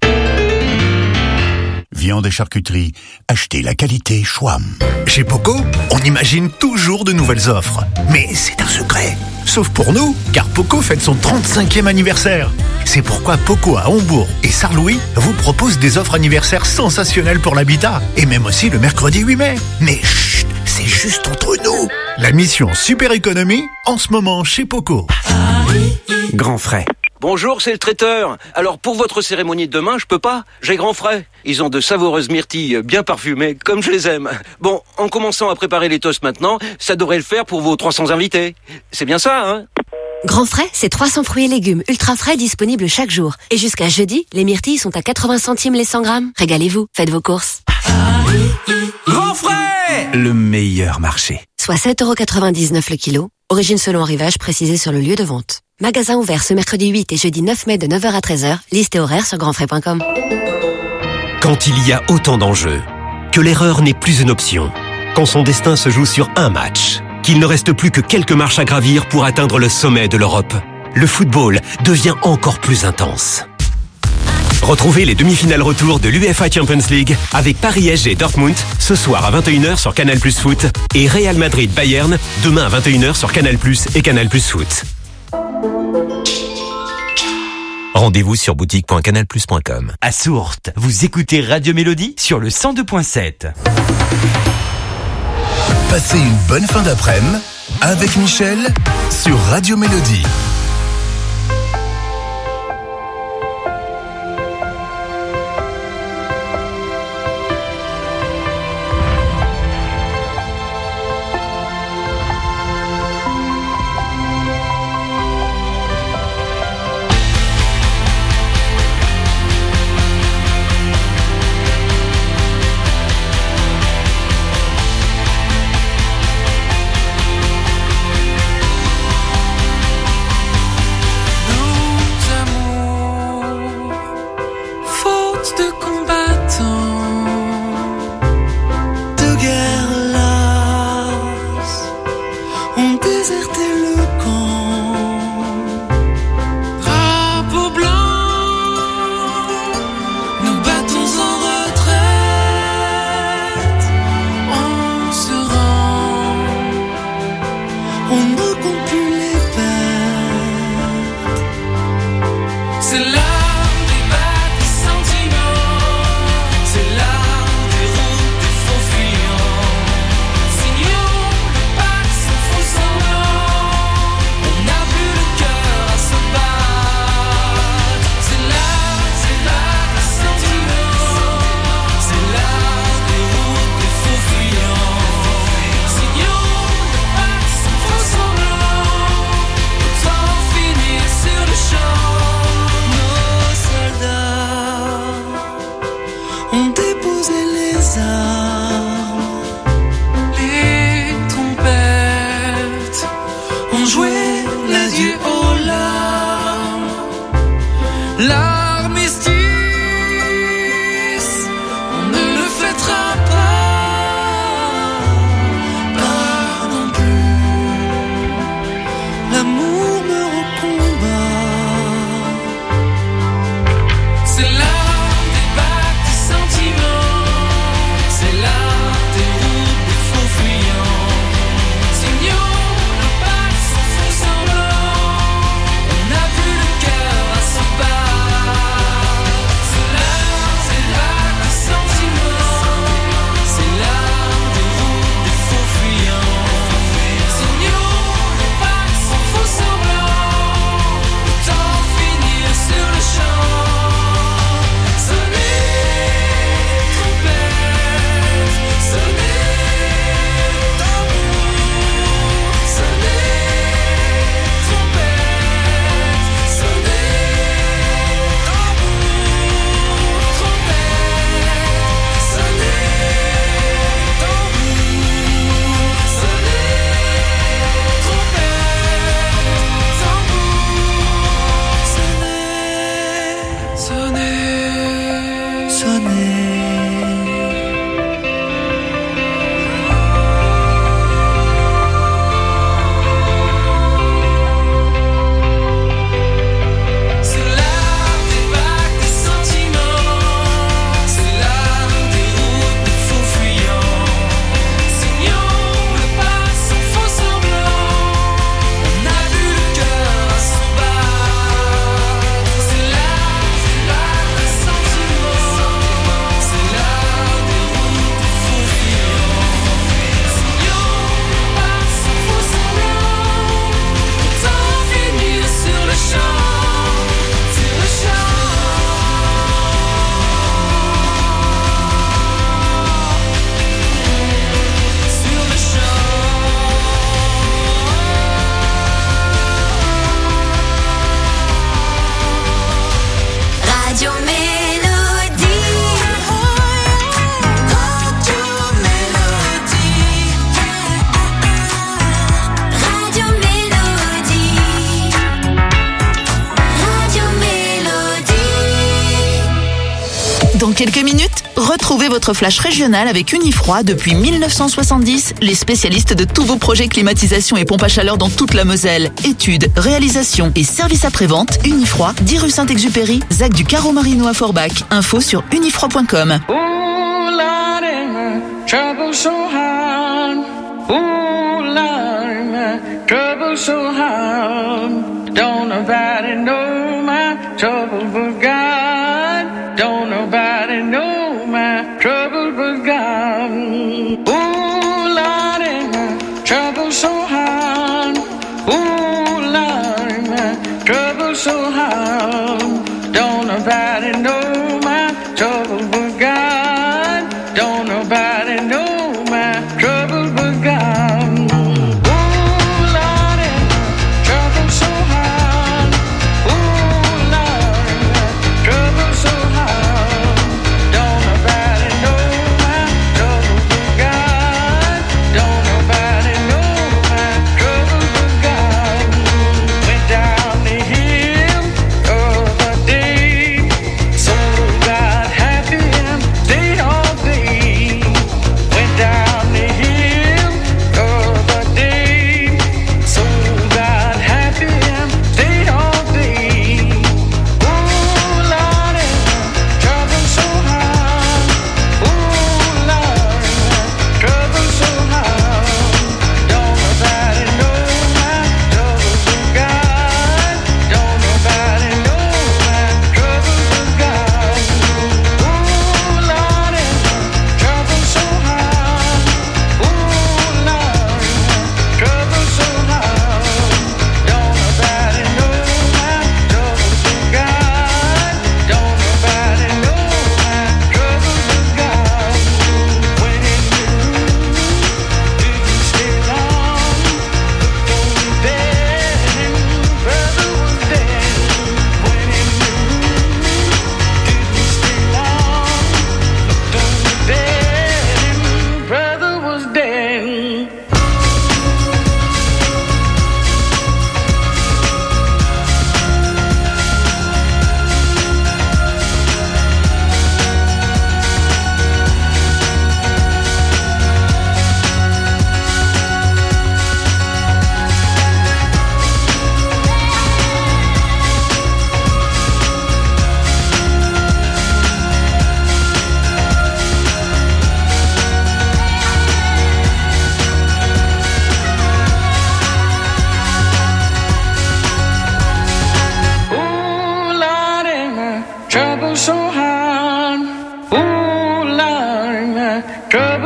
Viande et charcuterie, achetez la qualité Schwam. Chez Poco, on imagine toujours de nouvelles offres. Mais c'est un secret. Sauf pour nous, car Poco fête son 35e anniversaire. C'est pourquoi Poco à Hambourg et Sarre-Louis vous propose des offres anniversaires sensationnelles pour l'habitat. Et même aussi le mercredi 8 mai. Mais chut, c'est juste entre nous. La mission Super Économie, en ce moment chez Poco. Grand frais. Bonjour, c'est le traiteur. Alors pour votre cérémonie de demain, je peux pas. J'ai grand frais. Ils ont de savoureuses myrtilles bien parfumées, comme je les aime. Bon, en commençant à préparer les toasts maintenant, ça devrait le faire pour vos 300 invités. C'est bien ça, hein? Grand frais, c'est 300 fruits et légumes ultra frais disponibles chaque jour. Et jusqu'à jeudi, les myrtilles sont à 80 centimes les 100 grammes. Régalez-vous, faites vos courses. Grand frais! Le meilleur marché. Soit 7,99 € le kilo. Origine selon arrivage précisée sur le lieu de vente. Magasin ouvert ce mercredi 8 et jeudi 9 mai de 9h à 13h. Liste et horaire sur grandfrais.com. Quand il y a autant d'enjeux, que l'erreur n'est plus une option, quand son destin se joue sur un match, qu'il ne reste plus que quelques marches à gravir pour atteindre le sommet de l'Europe, le football devient encore plus intense. Retrouvez les demi-finales retour de l'UEFA Champions League avec Paris SG Dortmund ce soir à 21h sur Canal+ Foot et Real Madrid Bayern demain à 21h sur Canal+ et Canal+ Foot. Rendez-vous sur boutique.canalplus.com. À Sourtes, vous écoutez Radio Mélodie sur le 102.7. Passez une bonne fin d'après-midi avec Michel sur Radio Mélodie. Dans quelques minutes, retrouvez votre flash régional avec Unifroid depuis 1970, les spécialistes de tous vos projets climatisation et pompe à chaleur dans toute la Moselle. Études, réalisations et services après-vente, Unifroid, 10 rue Saint-Exupéry, Zac du Carreau Marino à Forbach. Info sur unifroid.com. Trouble so hard, oh Lord, my trouble so hard. Don't nobody know my trouble but God. Don't nobody know my trouble but God. Oh Lord, my trouble so hard.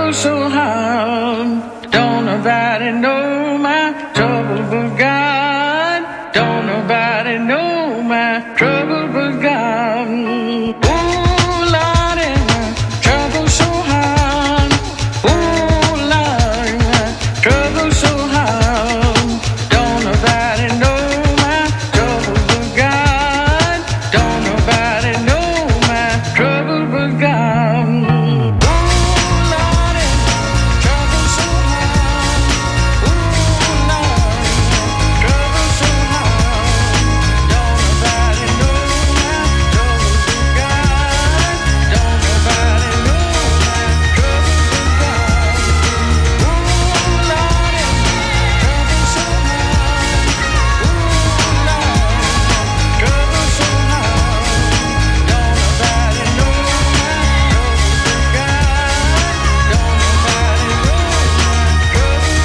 trouble so hard, don't nobody know